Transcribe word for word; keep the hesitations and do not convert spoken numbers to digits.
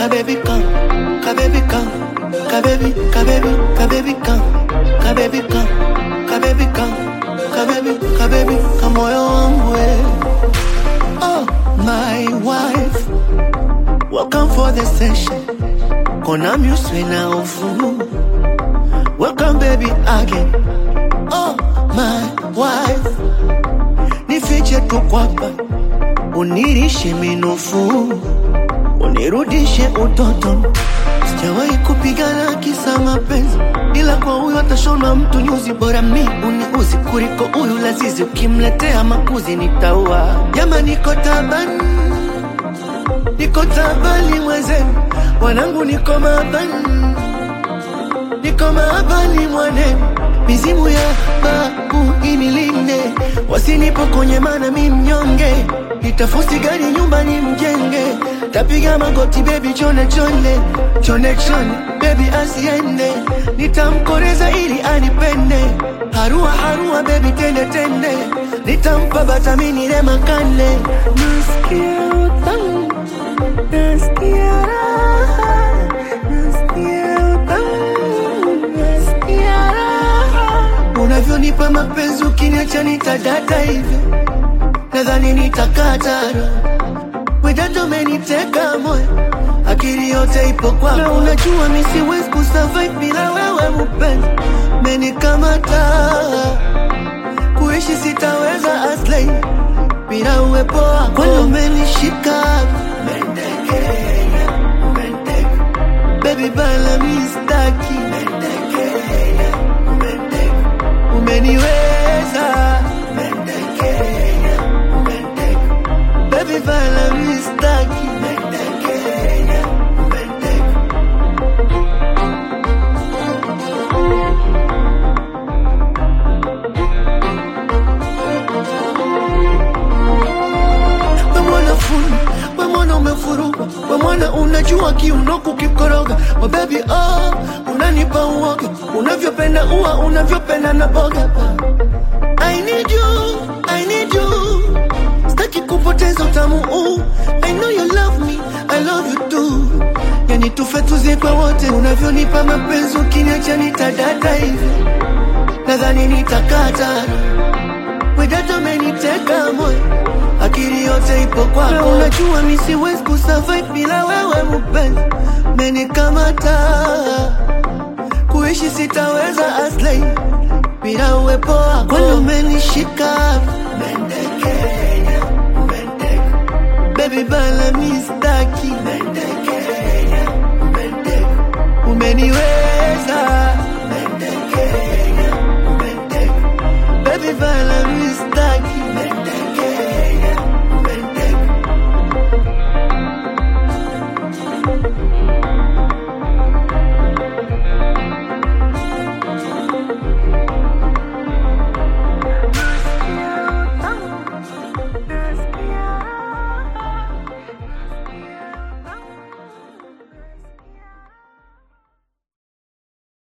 baby come, ka baby come, ka baby, ka baby, ka baby come, ka baby come, ka baby come, ka baby, ka baby, come moyo wangu. Oh, my wife, welcome for the session. Kona muswe na ufu. Welcome baby again. Oh, my wife, nifiche tu kwapa, unirishe minofu, unirudishe utoto. Sijawahi kupigana kisa mapenzi, ila kwa huyo atashona mtu nyuzi. Bora mi uniuzi kuliko huyu lazizi, ukimletea makuzi nitaua. Jama niko tabani, niko tabani mwezenu, wanangu niko mabani, niko mabani mwanenu. Mizimu ya babu inilinde, wasinipokonye mana mi mnyonge. Nitafusi gari nyumba ni mjenge, tapiga magoti baby chone chone, chone chone baby asiende. Nitamkoreza ili anipende, harua harua baby tende tende. Nitampa batamini rema kane. Nasikia utamu, nasikia raha, nasikia utamu, nasikia raha. Unavyonipa mapenzi ukiniacha nitadata hivyo, nadhani nitakata roho. Wedato meniteka moyo, akili yote ipo kwako. Na unajua mi siwezi kusurvive bila wewe mpenzi. Menikamata, kuishi sitaweza aslay bila uwepo wako. Kwani umenishika, mentekea, mentekea. Baby bala mi staki, mentekea, mentekea. Umeniweza, mentekea. Baby bala mi staki, mentekea, mentekea. Wemwana funu, wemwana umefuruga, wemwana unajua kiunoku kikoroga. Oh baby oh, unanipa uoga, unavyopenda uwa, unavyopenda na boga. I need you, I need you, staki kupoteza utamu huu. I know you love me, I love you too. Yani tufe tuzikwe wote, unavyonipa mapenzi ukiniacha nitadata hivi, nadhani nitakata. Wedato meniteka moyo, akili yote ipo kwako. Na unajua mi siwezi kusurvive bila wewe mpenzi. Menikamata, kuishi sitaweza aslay bila uwepo wako. Kwani umenishika, mentekea, mentekea. Baby bala mi staki, mentekea.